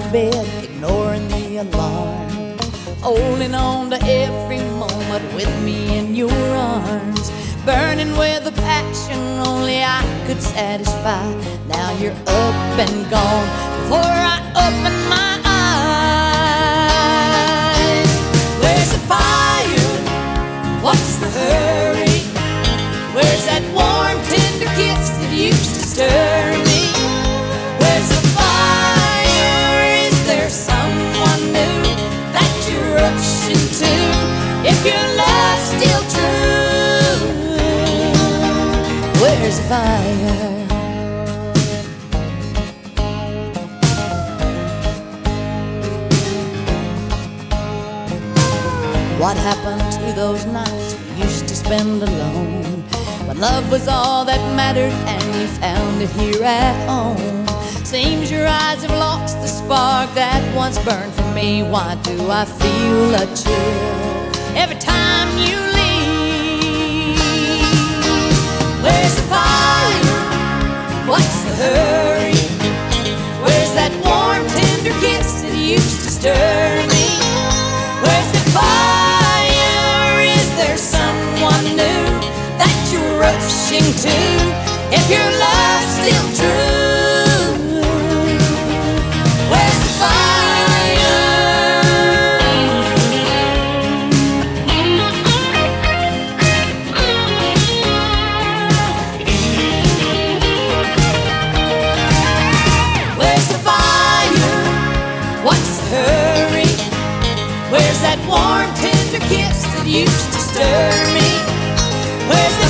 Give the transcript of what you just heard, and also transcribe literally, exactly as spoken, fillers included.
bed, ignoring the alarm, holding on to every moment with me in your arms, burning with a passion only I could satisfy. Now you're up and gone before I open my eyes. Where's the fire? What's the hurry? Where's that warm, tender kiss that used to stir me? Where's the fire? Is there someone new that you're rushing to? If your love's still true, where's the fire? What happened to those nights we used to spend alone, when love was all that mattered and you found it here at home? Seems your eyes have lost the spark that once burned for me. Why do I feel a chill every time you leave? Where's the fire? What's the hurry? Where's that warm, tender kiss that used to stir me? Where's the fire? Is there someone new that you're rushing to? If your love's still true, where's the fire? Where's the fire? What's the hurry? Where's that warm, tender kiss that used to stir me? Where's the